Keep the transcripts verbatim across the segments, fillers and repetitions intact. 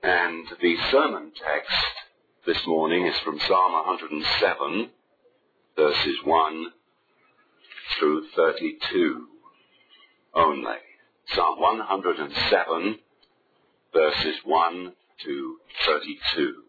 And the sermon text this morning is from Psalm one hundred seven, verses one through thirty-two only. Psalm one hundred seven, verses one to thirty-two.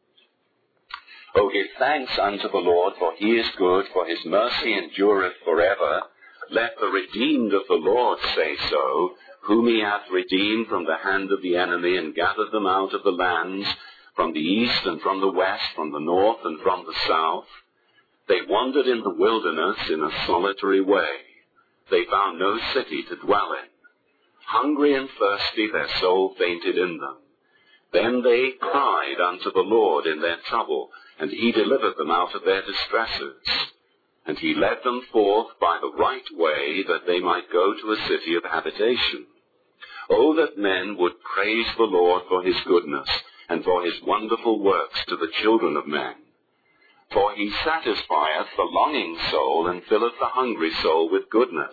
O give thanks unto the Lord, for he is good, for his mercy endureth forever. Let the redeemed of the Lord say so, whom he hath redeemed from the hand of the enemy, and gathered them out of the lands, from the east and from the west, from the north and from the south. They wandered in the wilderness in a solitary way. They found no city to dwell in. Hungry and thirsty, their soul fainted in them. Then they cried unto the Lord in their trouble, and he delivered them out of their distresses. And he led them forth by the right way, that they might go to a city of habitation. O that men would praise the Lord for his goodness, and for his wonderful works to the children of men. For he satisfieth the longing soul, and filleth the hungry soul with goodness.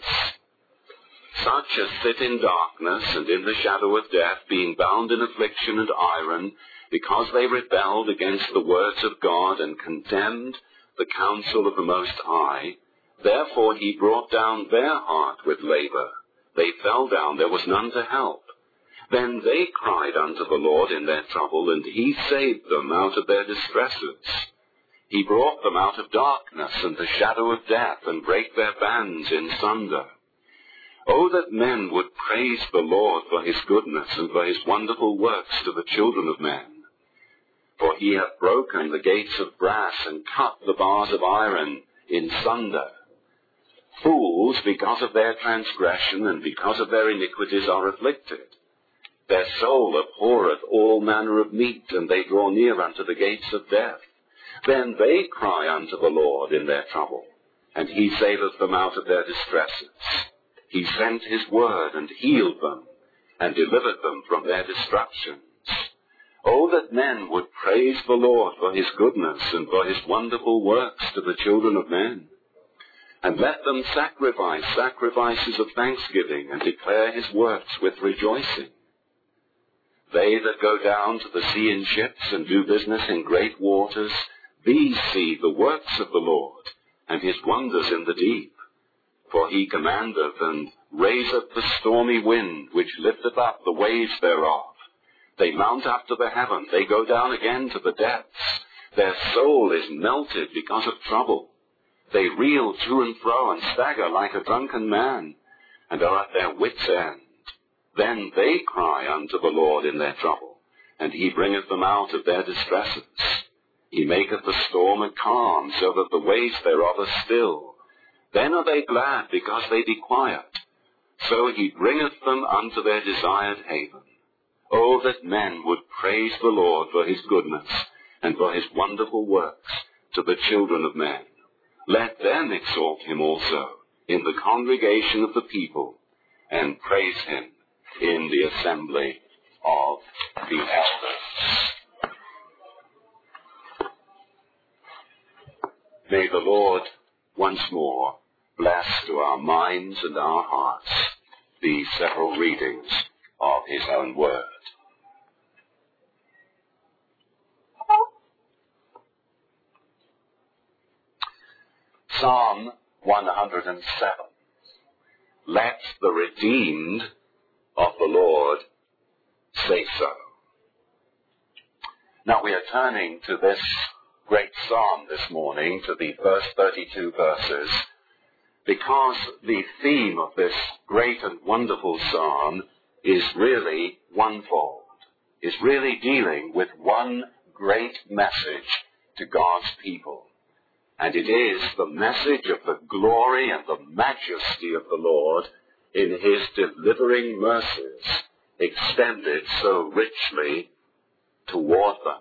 Such as sit in darkness and in the shadow of death, being bound in affliction and iron, because they rebelled against the words of God, and contemned the counsel of the Most High. Therefore he brought down their heart with labor. They fell down, there was none to help. Then they cried unto the Lord in their trouble, and he saved them out of their distresses. He brought them out of darkness and the shadow of death, and brake their bands in sunder. O that men would praise the Lord for his goodness, and for his wonderful works to the children of men. For he hath broken the gates of brass, and cut the bars of iron in sunder. Fools, because of their transgression, and because of their iniquities, are afflicted. Their soul abhorreth all manner of meat, and they draw near unto the gates of death. Then they cry unto the Lord in their trouble, and he saveth them out of their distresses. He sent his word, and healed them, and delivered them from their destructions. O that men would praise the Lord for his goodness, and for his wonderful works to the children of men. And let them sacrifice sacrifices of thanksgiving, and declare his works with rejoicing. They that go down to the sea in ships, and do business in great waters, these see the works of the Lord, and his wonders in the deep. For he commandeth, and raiseth the stormy wind, which lifteth up the waves thereof. They mount up to the heaven, they go down again to the depths. Their soul is melted because of trouble. They reel to and fro, and stagger like a drunken man, and are at their wits' end. Then they cry unto the Lord in their trouble, and he bringeth them out of their distresses. He maketh the storm a calm, so that the waves thereof are still. Then are they glad, because they be quiet. So he bringeth them unto their desired haven. O that men would praise the Lord for his goodness, and for his wonderful works to the children of men. Let them exalt him also in the congregation of the people, and praise him in the assembly of the elders. May the Lord once more bless to our minds and our hearts these several readings of his own word. Psalm one hundred seven. Let the redeemed of the Lord say so. Now we are turning to this great psalm this morning, to the first thirty-two verses, because the theme of this great and wonderful psalm is really onefold, is really dealing with one great message to God's people. And it is the message of the glory and the majesty of the Lord in his delivering mercies extended so richly toward them.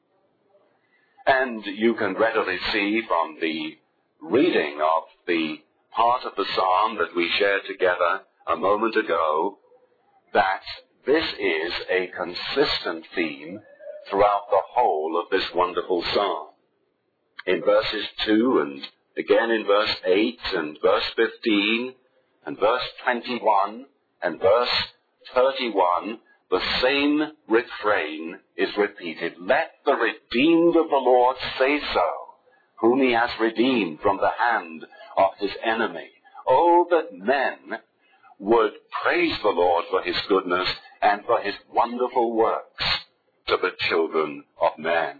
And you can readily see from the reading of the part of the psalm that we shared together a moment ago that this is a consistent theme throughout the whole of this wonderful psalm. In verses two and again in verse eight and verse fifteen and verse twenty-one and verse thirty-one, the same refrain is repeated. Let the redeemed of the Lord say so, whom he has redeemed from the hand of his enemy. Oh, that men would praise the Lord for his goodness and for his wonderful works to the children of men.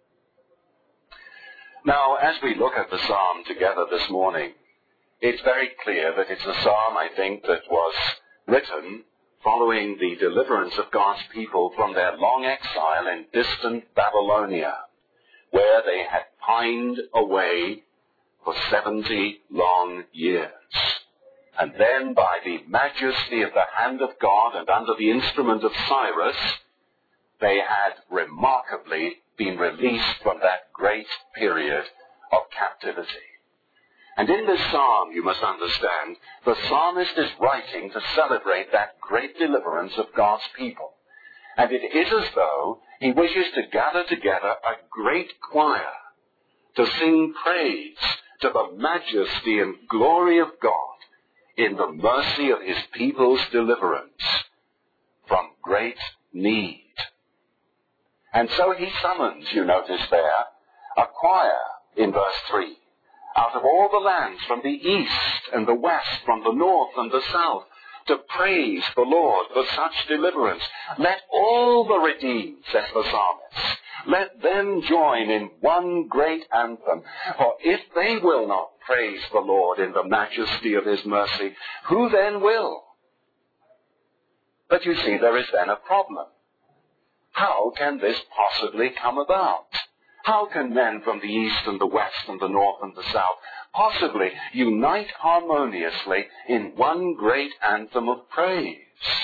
Now, as we look at the psalm together this morning, it's very clear that it's a psalm, I think, that was written following the deliverance of God's people from their long exile in distant Babylonia, where they had pined away for seventy long years. And then, by the majesty of the hand of God and under the instrument of Cyrus, they had remarkably been released from that great period of captivity. And in this psalm, you must understand, the psalmist is writing to celebrate that great deliverance of God's people. And it is as though he wishes to gather together a great choir to sing praise to the majesty and glory of God in the mercy of his people's deliverance from great need. And so he summons, you notice there, a choir in verse three, out of all the lands from the east and the west, from the north and the south, to praise the Lord for such deliverance. Let all the redeemed, says the psalmist, let them join in one great anthem. For if they will not praise the Lord in the majesty of his mercy, who then will? But you see, there is then a problem. How can this possibly come about? How can men from the east and the west and the north and the south possibly unite harmoniously in one great anthem of praise?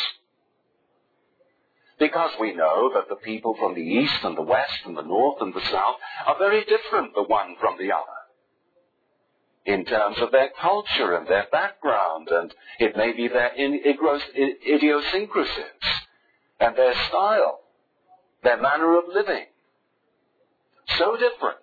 Because we know that the people from the east and the west and the north and the south are very different the one from the other, in terms of their culture and their background, and it may be their idiosyncrasies and their style, their manner of living. So different.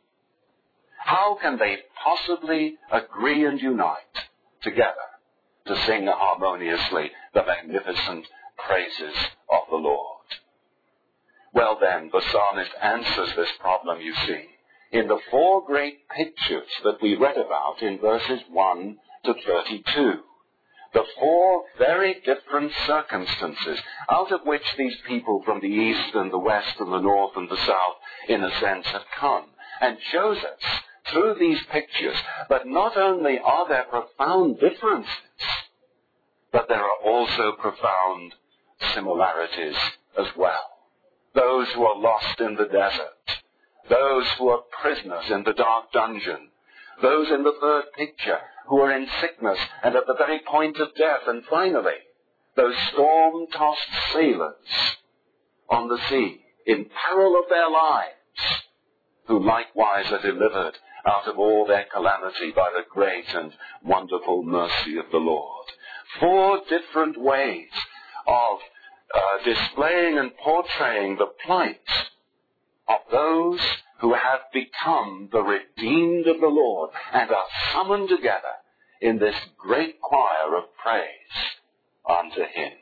How can they possibly agree and unite together to sing harmoniously the magnificent praises of the Lord? Well then, the psalmist answers this problem, you see, in the four great pictures that we read about in verses one to thirty-two. The four very different circumstances out of which these people from the east and the west and the north and the south, in a sense, have come, and shows us through these pictures that not only are there profound differences, but there are also profound similarities as well. Those who are lost in the desert, those who are prisoners in the dark dungeon, those in the third picture who are in sickness and at the very point of death, and finally, those storm-tossed sailors on the sea, in peril of their lives, who likewise are delivered out of all their calamity by the great and wonderful mercy of the Lord. Four different ways of uh, displaying and portraying the plight of those who have become the redeemed of the Lord and are summoned together in this great choir of praise unto him.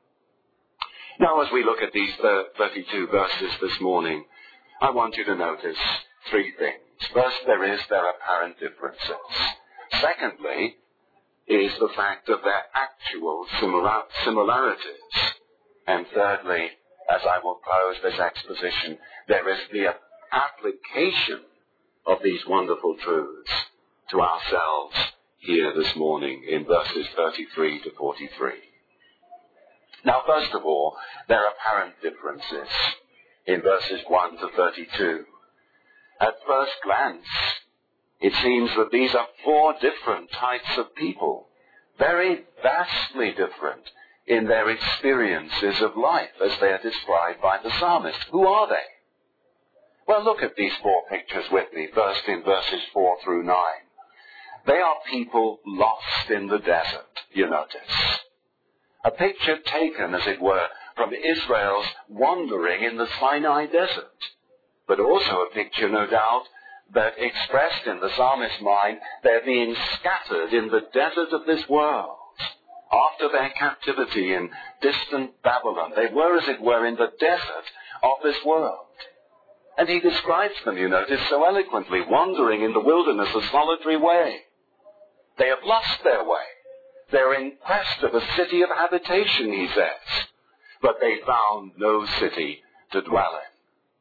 Now, as we look at these thirty-two verses this morning, I want you to notice three things. First, there is their apparent differences. Secondly, is the fact of their actual similar- similarities. And thirdly, as I will close this exposition, there is the application of these wonderful truths to ourselves here this morning in verses thirty-three to forty-three. Now, first of all, there are apparent differences in verses one to thirty-two. At first glance, it seems that these are four different types of people, very vastly different in their experiences of life as they are described by the psalmist. Who are they? Well, look at these four pictures with me, first in verses four through nine. They are people lost in the desert, you notice. A picture taken, as it were, from Israel's wandering in the Sinai desert, but also a picture, no doubt, that expressed in the psalmist's mind their being scattered in the desert of this world After their captivity in distant Babylon, they were, as it were, in the desert of this world. And he describes them, you notice, so eloquently, wandering in the wilderness a solitary way. They have lost their way. They're in quest of a city of habitation, he says. But they found no city to dwell in.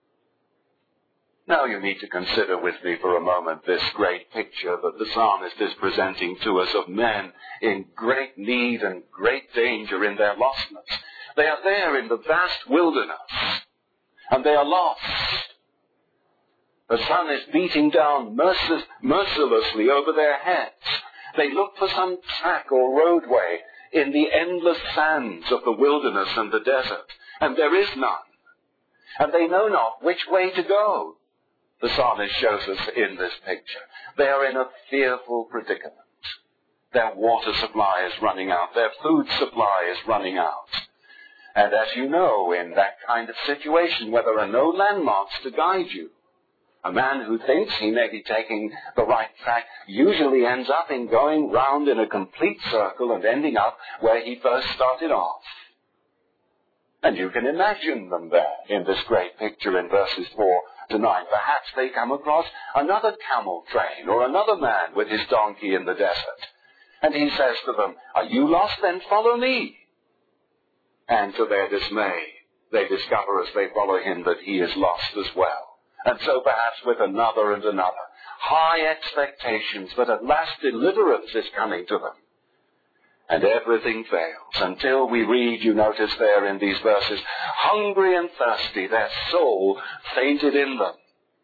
Now you need to consider with me for a moment this great picture that the psalmist is presenting to us of men in great need and great danger in their lostness. They are there in the vast wilderness, and they are lost. The sun is beating down mercil- mercilessly over their heads. They look for some track or roadway in the endless sands of the wilderness and the desert, and there is none. And they know not which way to go. The psalmist shows us in this picture. They are in a fearful predicament. Their water supply is running out. Their food supply is running out. And as you know, in that kind of situation where there are no landmarks to guide you, a man who thinks he may be taking the right track usually ends up in going round in a complete circle and ending up where he first started off. And you can imagine them there in this great picture in verses four to nine. Perhaps they come across another camel train or another man with his donkey in the desert. And he says to them, "Are you lost? Then follow me." And to their dismay, they discover as they follow him that he is lost as well. And so perhaps with another and another, high expectations, but at last deliverance is coming to them. And everything fails until we read, you notice there in these verses, hungry and thirsty, their soul fainted in them.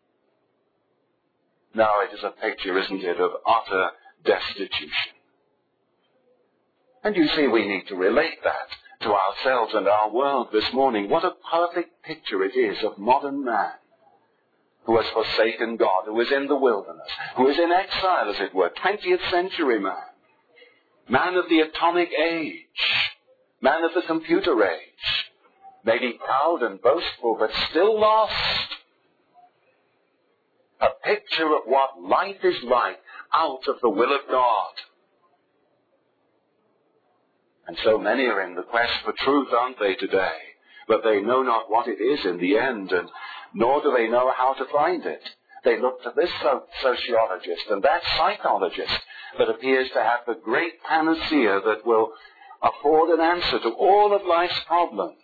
Now it is a picture, isn't it, of utter destitution. And you see, we need to relate that to ourselves and our world this morning. What a perfect picture it is of modern man, who has forsaken God, who is in the wilderness, who is in exile, as it were, twentieth century man. Man of the atomic age, man of the computer age, maybe proud and boastful, but still lost. A picture of what life is like out of the will of God. And so many are in the quest for truth, aren't they, today? But they know not what it is in the end, and nor do they know how to find it. They look to this sociologist and that psychologist that appears to have the great panacea that will afford an answer to all of life's problems.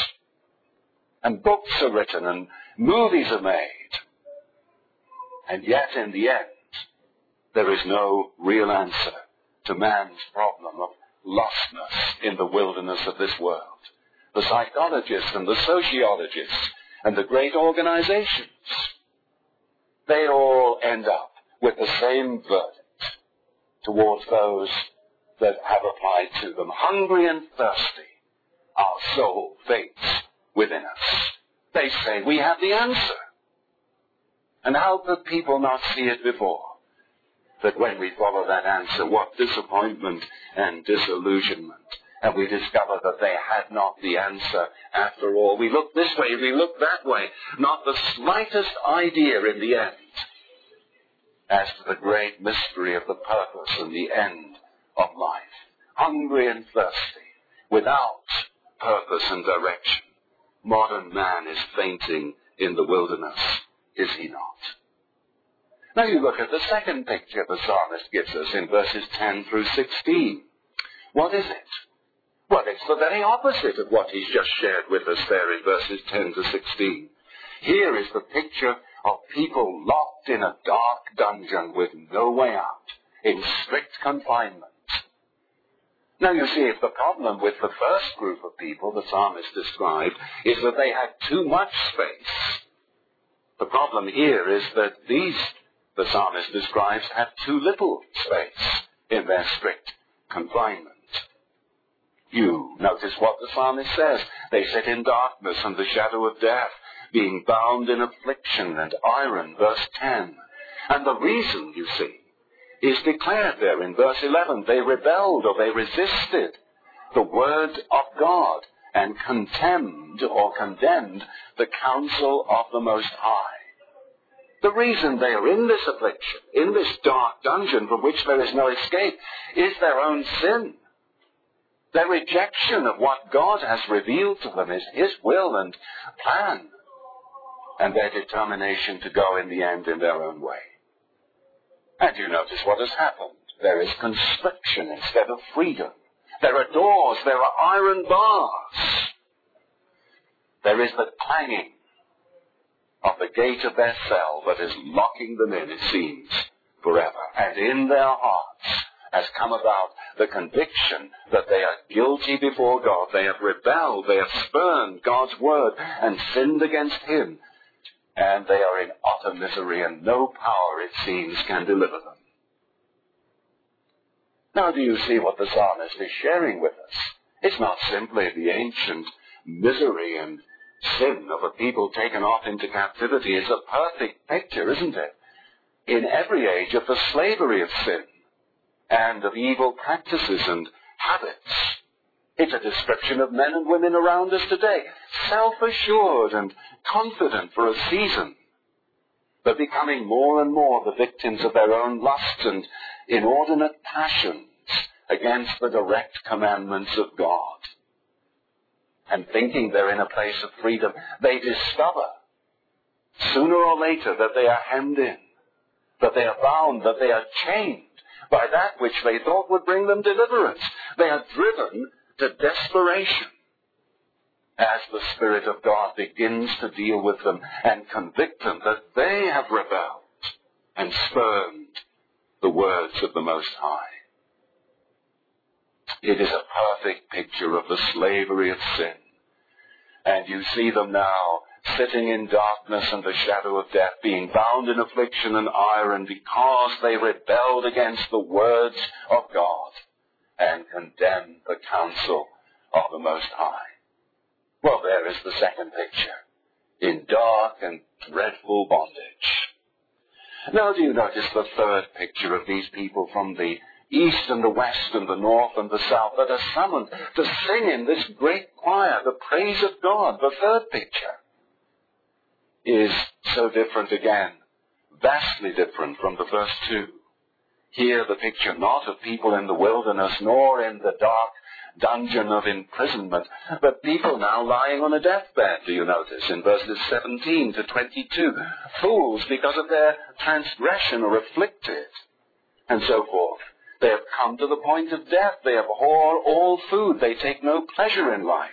And books are written and movies are made. And yet, in the end, there is no real answer to man's problem of lostness in the wilderness of this world. The psychologists and the sociologists and the great organizations, they all end up with the same verdict towards those that have applied to them. Hungry and thirsty, our soul faints within us. They say, we have the answer. And how could people not see it before? That when we follow that answer, what disappointment and disillusionment. And we discover that they had not the answer after all. We look this way, we look that way. Not the slightest idea in the end as to the great mystery of the purpose and the end of life. Hungry and thirsty, without purpose and direction. Modern man is fainting in the wilderness, is he not? Now you look at the second picture the psalmist gives us in verses ten through sixteen. What is it? Well, it's the very opposite of what he's just shared with us there in verses ten to sixteen. Here is the picture of people locked in a dark dungeon with no way out, in strict confinement. Now you see, if the problem with the first group of people the psalmist described is that they had too much space, the problem here is that these, the psalmist describes, have too little space in their strict confinement. You notice what the psalmist says. They sit in darkness and the shadow of death, being bound in affliction and iron, verse ten. And the reason, you see, is declared there in verse eleven. They rebelled, or they resisted the word of God and contemned or condemned the counsel of the Most High. The reason they are in this affliction, in this dark dungeon from which there is no escape, is their own sin. Their rejection of what God has revealed to them is His will and plan, and their determination to go in the end in their own way. And you notice what has happened. There is constriction instead of freedom. There are doors, there are iron bars. There is the clanging of the gate of their cell that is locking them in, it seems, forever. And in their hearts has come about the conviction that they are guilty before God. They have rebelled, they have spurned God's word and sinned against Him. And they are in utter misery, and no power, it seems, can deliver them. Now, do you see what the psalmist is sharing with us? It's not simply the ancient misery and sin of a people taken off into captivity. It's a perfect picture, isn't it? In every age of the slavery of sin and of evil practices and habits. It's a description of men and women around us today, self-assured and confident for a season, but becoming more and more the victims of their own lusts and inordinate passions against the direct commandments of God. And thinking they're in a place of freedom, they discover sooner or later that they are hemmed in, that they are bound, that they are chained by that which they thought would bring them deliverance. They are driven to desperation as the Spirit of God begins to deal with them and convict them that they have rebelled and spurned the words of the Most High. It is a perfect picture of the slavery of sin. And you see them now sitting in darkness and the shadow of death, being bound in affliction and iron because they rebelled against the words of God and condemned the counsel of the Most High. Well, there is the second picture, in dark and dreadful bondage. Now do you notice the third picture of these people from the east and the west and the north and the south that are summoned to sing in this great choir the praise of God? The third picture is so different again, vastly different from the first two. Here the picture not of people in the wilderness nor in the dark dungeon of imprisonment, but people now lying on a deathbed, do you notice, in verses seventeen to twenty-two. Fools because of their transgression are afflicted, and so forth. They have come to the point of death. They abhor all food. They take no pleasure in life.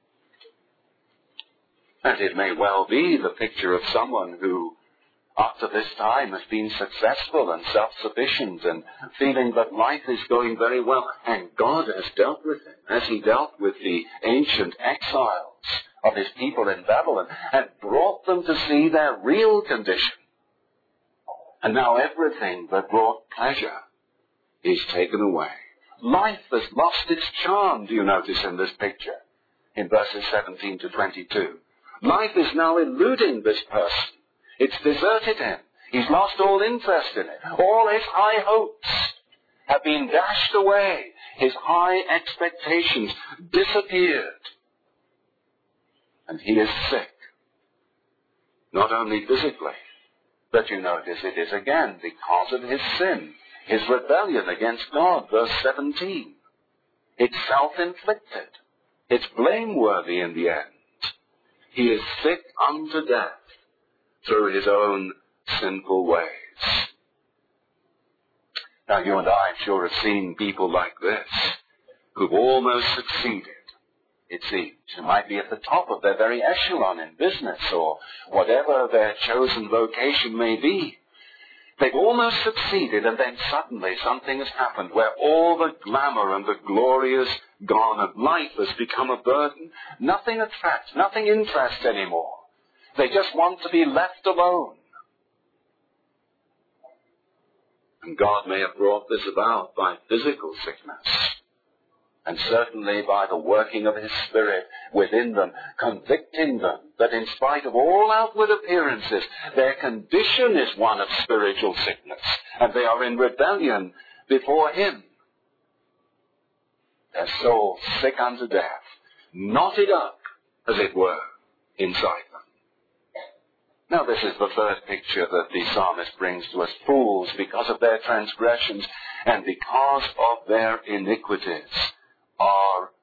And it may well be the picture of someone who, up to this time, has been successful and self-sufficient and feeling that life is going very well. And God has dealt with him, as He dealt with the ancient exiles of His people in Babylon, and brought them to see their real condition. And now everything that brought pleasure is taken away. Life has lost its charm, do you notice in this picture, in verses seventeen to twenty-two. Life is now eluding this person. It's deserted him. He's lost all interest in it. All his high hopes have been dashed away. His high expectations disappeared. And he is sick. Not only physically, but you notice it is again because of his sin, his rebellion against God, verse seventeen. It's self-inflicted. It's blameworthy in the end. He is sick unto death through his own sinful ways. Now, you and I, I'm sure, have seen people like this who've almost succeeded, it seems. Who might be at the top of their very echelon in business or whatever their chosen vocation may be. They've almost succeeded, and then suddenly something has happened where all the glamour and the glory is gone, and life has become a burden. Nothing attracts, nothing interests anymore. They just want to be left alone. And God may have brought this about by physical sickness, and certainly by the working of His Spirit within them, convicting them that in spite of all outward appearances, their condition is one of spiritual sickness, and they are in rebellion before Him. Their soul sick unto death, knotted up, as it were, inside them. Now this is the third picture that the psalmist brings to us. Fools because of their transgressions and because of their iniquities are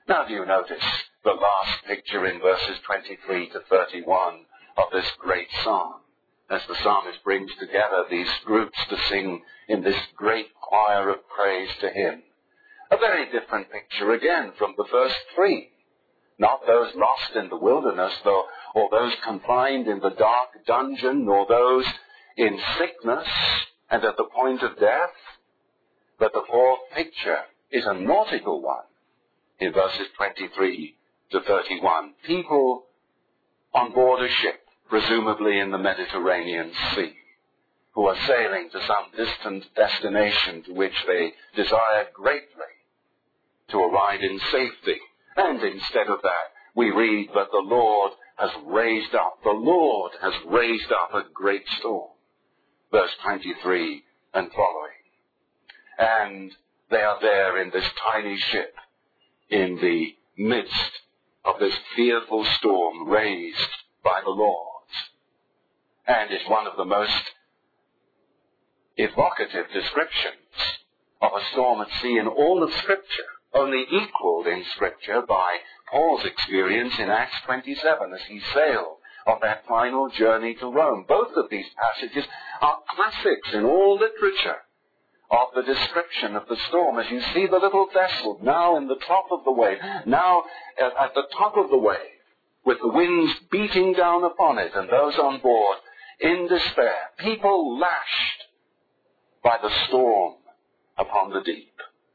Now do you notice the last picture in verses twenty-three to thirty-one of this great psalm, as the psalmist brings together these groups to sing in this great choir of praise to him? A very different picture again from the first three. Not those lost in the wilderness, though, or those confined in the dark dungeon, nor those in sickness and at the point of death. But the fourth picture is a nautical one in verses twenty-three to thirty-one. People on board a ship, presumably in the Mediterranean Sea, who are sailing to some distant destination to which they desire greatly to arrive in safety. And instead of that, we read that the Lord has raised up, the Lord has raised up a great storm. Verse twenty-three and following. And they are there in this tiny ship in the midst of this fearful storm raised by the Lord. And it's one of the most evocative descriptions of a storm at sea in all of Scripture, only equaled in Scripture by Paul's experience in Acts twenty-seven as he sailed on that final journey to Rome. Both of these passages are classics in all literature of the description of the storm, as you see the little vessel now in the top of the wave, now at the top of the wave, with the winds beating down upon it and those on board in despair, people lashed by the storm upon the deep.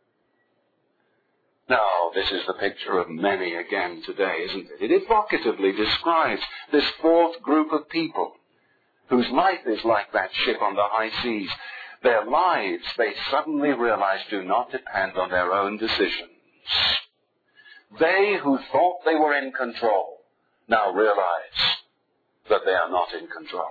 Now, this is the picture of many again today, isn't it? It evocatively describes this fourth group of people whose life is like that ship on the high seas. Their lives, they suddenly realize, do not depend on their own decisions. They who thought they were in control now realize that they are not in control.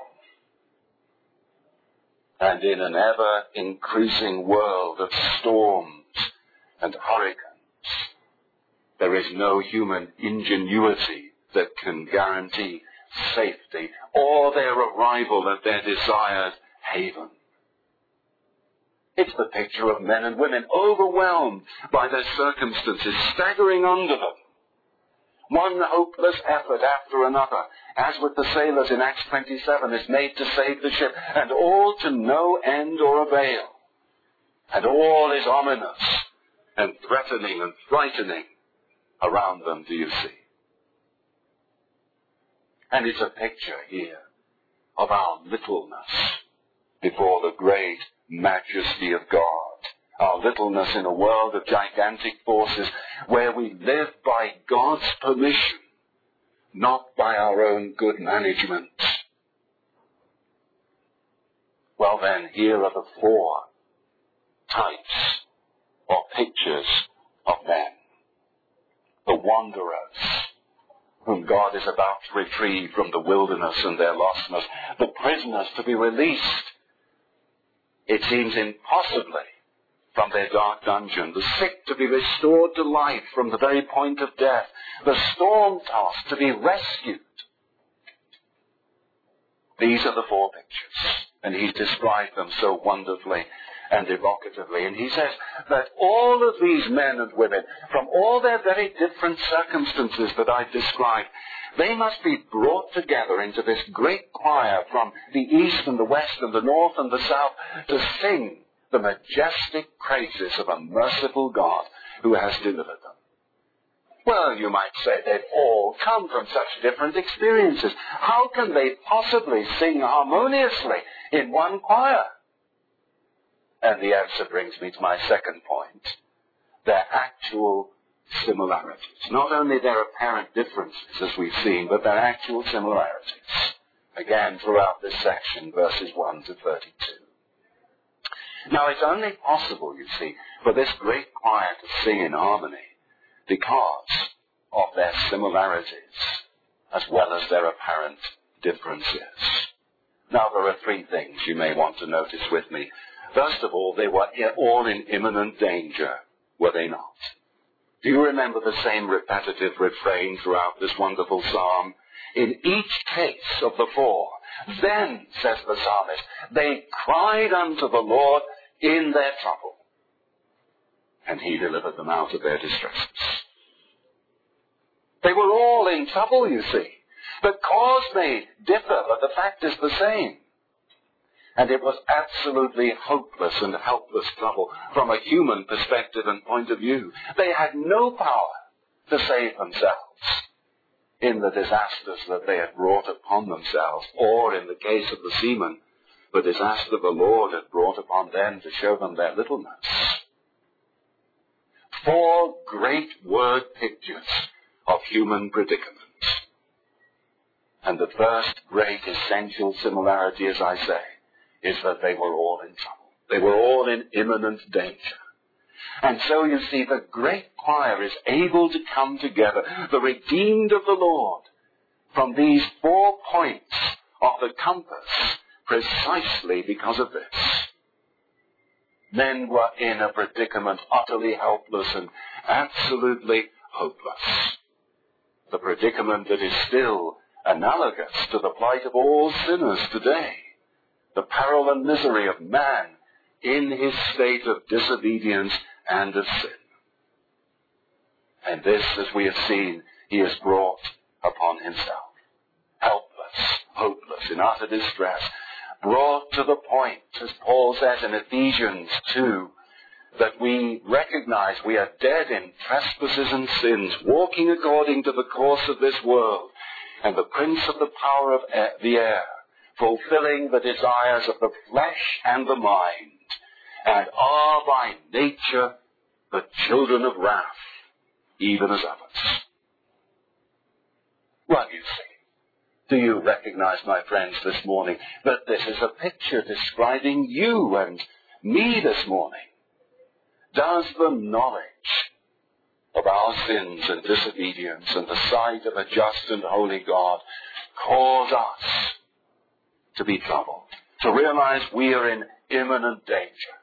And in an ever-increasing world of storms and hurricanes, there is no human ingenuity that can guarantee safety or their arrival at their desired haven. It's the picture of men and women overwhelmed by their circumstances, staggering under them. One hopeless effort after another, as with the sailors in Acts twenty-seven, is made to save the ship, and all to no end or avail. And all is ominous and threatening and frightening around them, do you see? And it's a picture here of our littleness before the great majesty of God. Our littleness in a world of gigantic forces where we live by God's permission, not by our own good management. Well then, here are the four types or pictures of men. The wanderers, whom God is about to retrieve from the wilderness and their lostness. The prisoners to be released, it seems impossibly, from their dark dungeon. The sick to be restored to life from the very point of death. The storm-tossed to be rescued. These are the four pictures, and he's described them so wonderfully and evocatively. And he says that all of these men and women, from all their very different circumstances that I've described, they must be brought together into this great choir from the east and the west and the north and the south to sing the majestic praises of a merciful God who has delivered them. Well, you might say they've all come from such different experiences. How can they possibly sing harmoniously in one choir? And the answer brings me to my second point. Their actual similarities. Not only their apparent differences, as we've seen, but their actual similarities. Again, throughout this section, verses one to thirty-two. Now, it's only possible, you see, for this great choir to sing in harmony because of their similarities as well as their apparent differences. Now, there are three things you may want to notice with me. First of all, they were all in imminent danger, were they not? Do you remember the same repetitive refrain throughout this wonderful psalm? In each case of the four, then, says the psalmist, they cried unto the Lord in their trouble, and he delivered them out of their distresses. They were all in trouble, you see. The cause may differ, but the fact is the same. And it was absolutely hopeless and helpless trouble from a human perspective and point of view. They had no power to save themselves in the disasters that they had brought upon themselves, or in the case of the seamen, the disaster the Lord had brought upon them to show them their littleness. Four great word pictures of human predicaments. And the first great essential similarity, as I say, is that they were all in trouble. They were all in imminent danger. And so you see, the great choir is able to come together, the redeemed of the Lord, from these four points of the compass, precisely because of this. Men were in a predicament utterly helpless and absolutely hopeless. The predicament that is still analogous to the plight of all sinners today. The peril and misery of man in his state of disobedience and of sin. And this, as we have seen, he has brought upon himself. Helpless, hopeless, in utter distress, brought to the point, as Paul says in Ephesians two, that we recognize we are dead in trespasses and sins, walking according to the course of this world, and the prince of the power of air, the air, fulfilling the desires of the flesh and the mind, and are by nature the children of wrath, even as others. Well, you see, do you recognize, my friends, this morning, that this is a picture describing you and me this morning? Does the knowledge of our sins and disobedience and the sight of a just and holy God cause us to be troubled, to realize we are in imminent danger?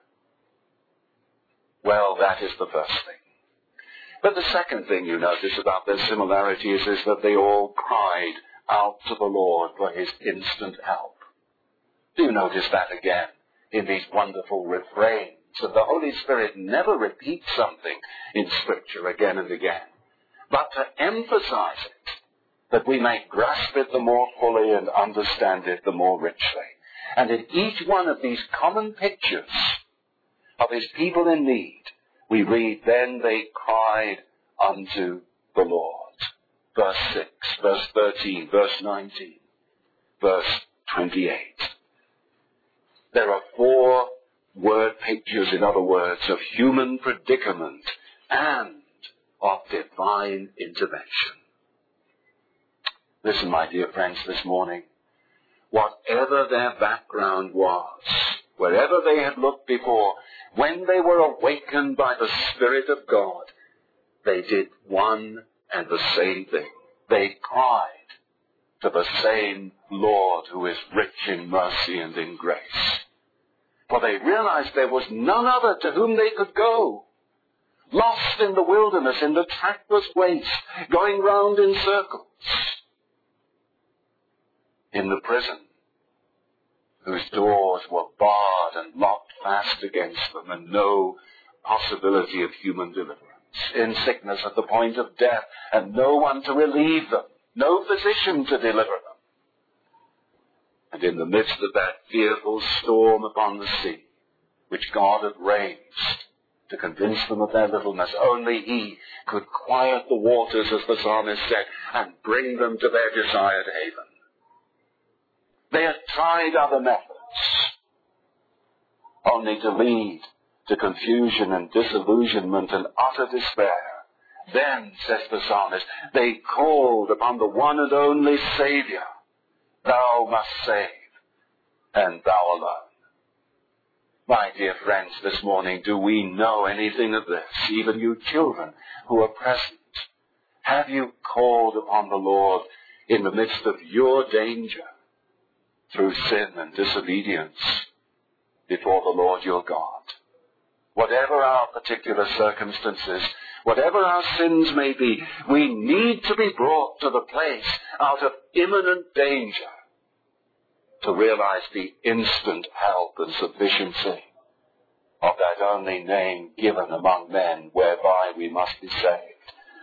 Well, that is the first thing. But the second thing you notice about their similarities is that they all cried out to the Lord for his instant help. Do you notice that again in these wonderful refrains? And the Holy Spirit never repeats something in Scripture again and again, but to emphasize it, that we may grasp it the more fully and understand it the more richly. And in each one of these common pictures of his people in need, we read, then they cried unto the Lord. Verse six, verse thirteen, verse nineteen, verse twenty-eight. There are four word pictures, in other words, of human predicament and of divine intervention. Listen, my dear friends, this morning, whatever their background was, wherever they had looked before, when they were awakened by the Spirit of God, they did one and the same thing. They cried to the same Lord who is rich in mercy and in grace. For they realized there was none other to whom they could go. Lost in the wilderness, in the trackless waste, going round in circles. In the prison, whose doors were barred and locked fast against them, and no possibility of human deliverance. In sickness at the point of death, and no one to relieve them, no physician to deliver them. And in the midst of that fearful storm upon the sea, which God had raised to convince them of their littleness, only he could quiet the waters, as the psalmist said, and bring them to their desired haven. They had tried other methods, only to lead to confusion and disillusionment and utter despair. Then, says the psalmist, they called upon the one and only Savior. Thou must save, and thou alone. My dear friends, this morning, do we know anything of this? Even you children who are present. Have you called upon the Lord in the midst of your danger through sin and disobedience before the Lord your God? Whatever our particular circumstances, whatever our sins may be, we need to be brought to the place out of imminent danger to realize the instant help and sufficiency of that only name given among men whereby we must be saved.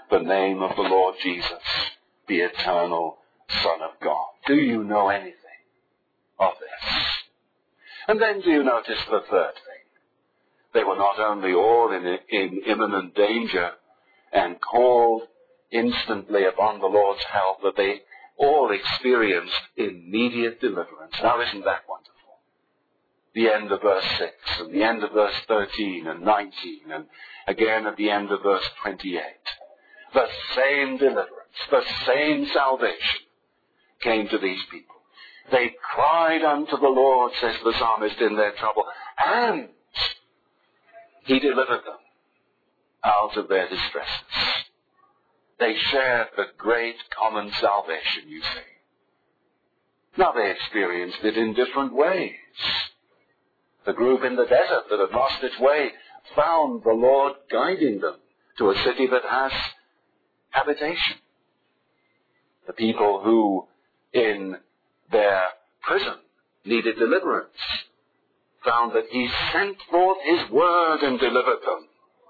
the name of the Lord Jesus, the eternal Son of God. Do you know anything of this? And then do you notice the third thing? They were not only all in, in imminent danger and called instantly upon the Lord's help, but they all experienced immediate deliverance. Now, isn't that wonderful? The end of verse six, and the end of verse thirteen and nineteen, and again at the end of verse twenty-eight. The same deliverance, the same salvation came to these people. They cried unto the Lord, says the psalmist, in their trouble, and he delivered them out of their distresses. They shared the great common salvation, you see. Now they experienced it in different ways. The group in the desert that had lost its way found the Lord guiding them to a city that has habitation. The people who in their prison needed deliverance found that he sent forth his word and delivered them.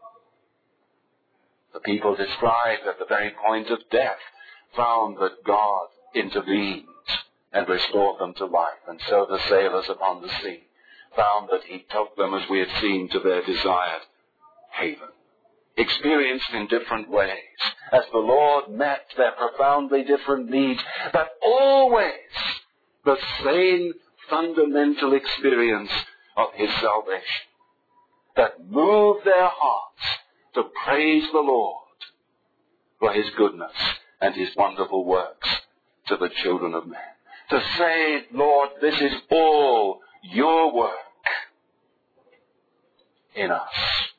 The people described at the very point of death found that God intervened and restored them to life. And so the sailors upon the sea found that he took them, as we had seen, to their desired haven. Experienced in different ways, as the Lord met their profoundly different needs, but always the same fundamental experience of his salvation that moved their hearts to praise the Lord for his goodness and his wonderful works to the children of men. To say, Lord, this is all your work in us.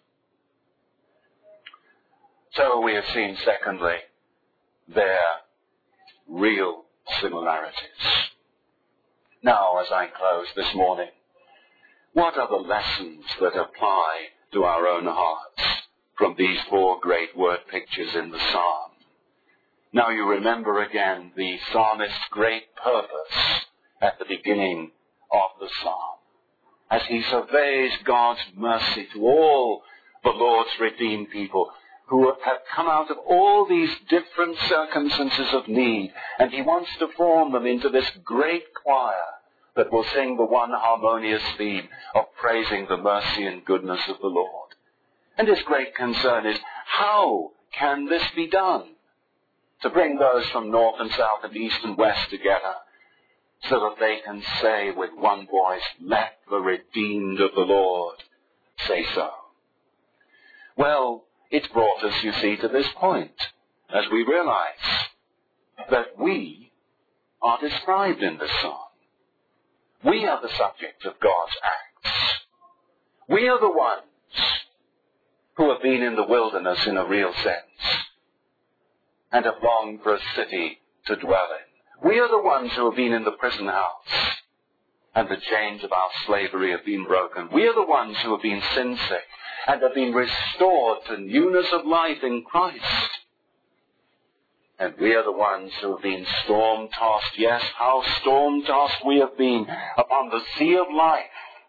So we have seen, secondly, their real similarities. Now, as I close this morning, what are the lessons that apply to our own hearts from these four great word pictures in the psalm? Now you remember again the psalmist's great purpose at the beginning of the psalm, as he surveys God's mercy to all the Lord's redeemed people who have come out of all these different circumstances of need, and he wants to form them into this great choir that will sing the one harmonious theme of praising the mercy and goodness of the Lord. And his great concern is, how can this be done? To bring those from north and south and east and west together, so that they can say with one voice, let the redeemed of the Lord say so. Well, it's brought us, you see, to this point, as we realize that we are described in this psalm. We are the subject of God's acts. We are the ones who have been in the wilderness in a real sense and have longed for a city to dwell in. We are the ones who have been in the prison house and the chains of our slavery have been broken. We are the ones who have been sin sick and have been restored to newness of life in Christ. And we are the ones who have been storm-tossed. Yes, how storm-tossed we have been upon the sea of life.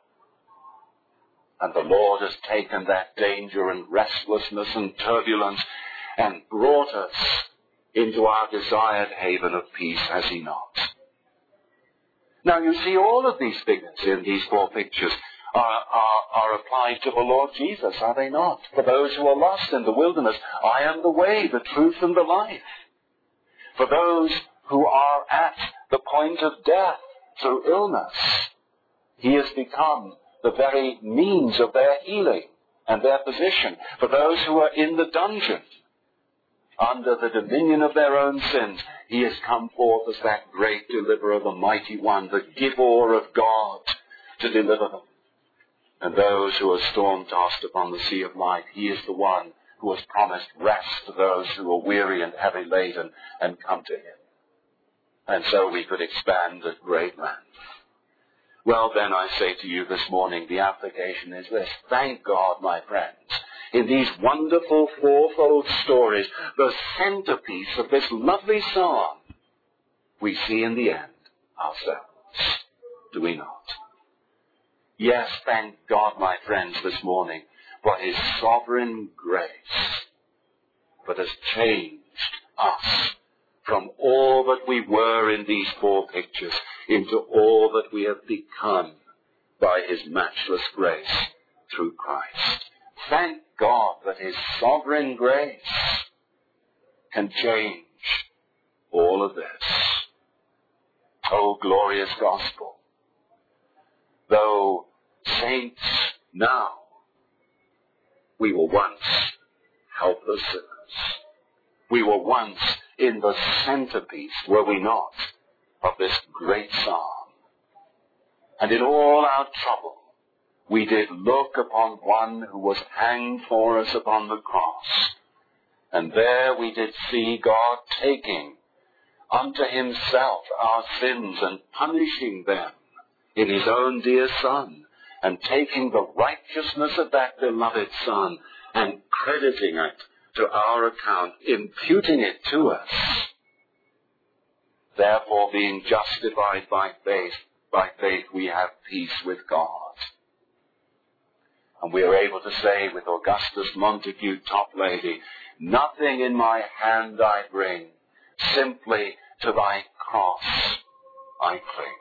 And the Lord has taken that danger and restlessness and turbulence and brought us into our desired haven of peace, has he not? Now you see, all of these figures in these four pictures are, are, are applied to the Lord Jesus, are they not? For those who are lost in the wilderness, I am the way, the truth, and the life. For those who are at the point of death through illness, he has become the very means of their healing and their position. For those who are in the dungeon, under the dominion of their own sins, he has come forth as that great deliverer, the mighty one, the giver of God, to deliver them. And those who are storm-tossed upon the sea of life, he is the one who has promised rest to those who are weary and heavy laden and come to him. And so we could expand at great length. Well, then I say to you this morning, the application is this. Thank God, my friends, in these wonderful fourfold stories, the centerpiece of this lovely psalm, we see in the end ourselves. Do we not? Yes, thank God, my friends, this morning for his sovereign grace, but has changed us from all that we were in these four pictures into all that we have become by his matchless grace through Christ. Thank God that his sovereign grace can change all of this. Oh, glorious gospel. Though saints now, we were once helpless sinners. We were once in the centerpiece, were we not, of this great psalm. And in all our trouble, we did look upon one who was hanged for us upon the cross. And there we did see God taking unto himself our sins and punishing them in his own dear Son, and taking the righteousness of that beloved Son and crediting it to our account, imputing it to us. Therefore, being justified by faith, by faith we have peace with God. And we are able to say with Augustus Montague Toplady, nothing in my hand I bring, simply to thy cross I cling.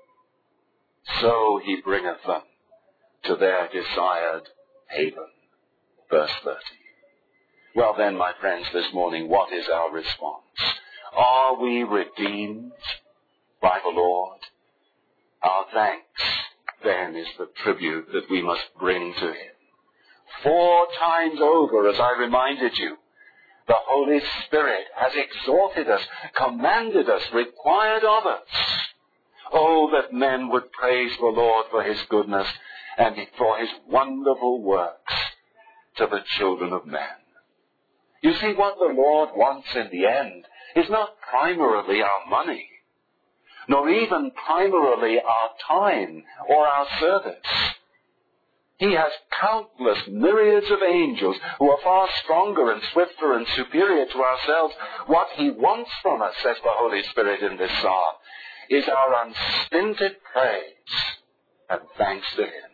So he bringeth them to their desired haven. Verse thirty. Well then, my friends, this morning, what is our response? Are we redeemed by the Lord? Our thanks, then, is the tribute that we must bring to him. Four times over, as I reminded you, the Holy Spirit has exhorted us, commanded us, required of us. Oh, that men would praise the Lord for his goodness and for his wonderful works to the children of men. You see, what the Lord wants in the end is not primarily our money, nor even primarily our time or our service. He has countless myriads of angels who are far stronger and swifter and superior to ourselves. What he wants from us, says the Holy Spirit in this psalm, is our unstinted praise and thanks to him.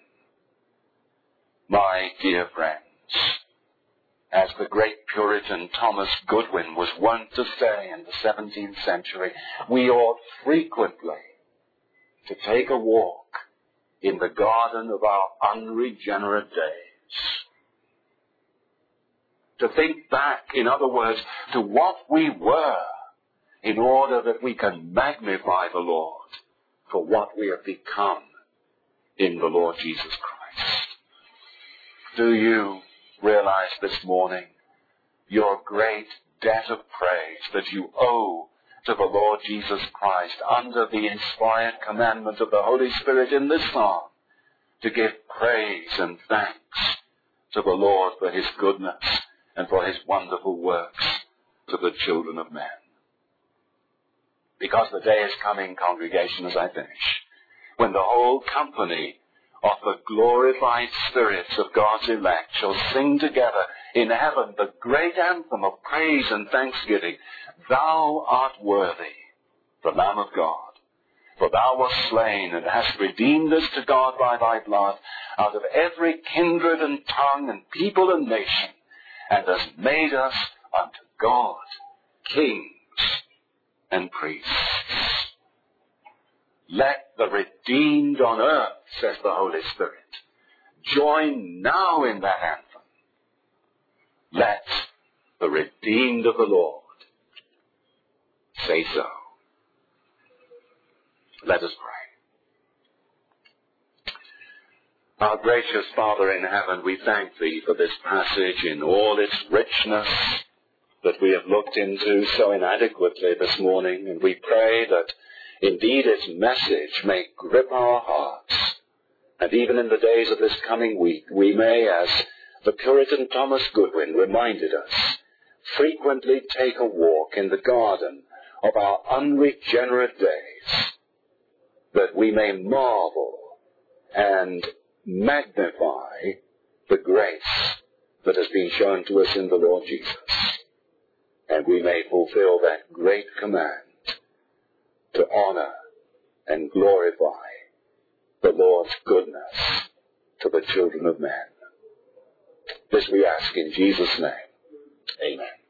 My dear friends, as the great Puritan Thomas Goodwin was wont to say in the seventeenth century, we ought frequently to take a walk in the garden of our unregenerate days. To think back, in other words, to what we were, in order that we can magnify the Lord for what we have become in the Lord Jesus Christ. Do you realize this morning your great debt of praise that you owe to the Lord Jesus Christ under the inspired commandment of the Holy Spirit in this psalm to give praise and thanks to the Lord for his goodness and for his wonderful works to the children of men? Because the day is coming, congregation, as I finish, when the whole company of the glorified spirits of God's elect shall sing together in heaven the great anthem of praise and thanksgiving. Thou art worthy, the Lamb of God, for thou wast slain and hast redeemed us to God by thy blood out of every kindred and tongue and people and nation, and hast made us unto God kings and priests. Let the redeemed on earth, says the Holy Spirit, join now in that anthem. Let the redeemed of the Lord say so. Let us pray. Our gracious Father in heaven, we thank thee for this passage in all its richness that we have looked into so inadequately this morning, and we pray that indeed its message may grip our hearts, and even in the days of this coming week we may, as the Puritan Thomas Goodwin reminded us, frequently take a walk in the garden of our unregenerate days, that we may marvel and magnify the grace that has been shown to us in the Lord Jesus, and we may fulfill that great command to honor and glorify the Lord's goodness to the children of men. This we ask in Jesus' name. Amen.